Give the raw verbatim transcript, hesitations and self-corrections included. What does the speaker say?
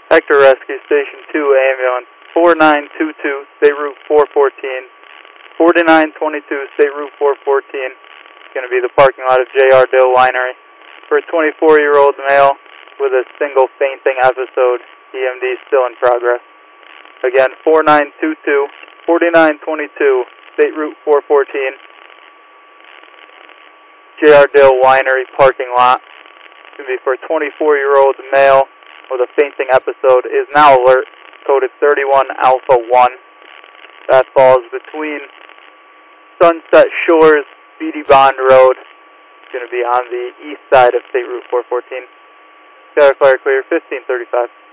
Hector Rescue Station two, ambulance four nine two two, State Route four fourteen, forty-nine twenty-two, State Route four fourteen. It's going to be the parking lot of J R Dill Winery for a twenty-four-year-old male with a single fainting episode. E M D still in progress. Again, four nine two two, forty-nine twenty-two, State Route four fourteen, J R Dill Winery parking lot. It's going to be for a twenty-four-year-old male with a fainting episode. Is now alert, coded thirty-one Alpha one. That falls between Sunset Shores, Beatty Bond Road. It's going to be on the east side of State Route four fourteen. Skyfire clear, fifteen thirty-five.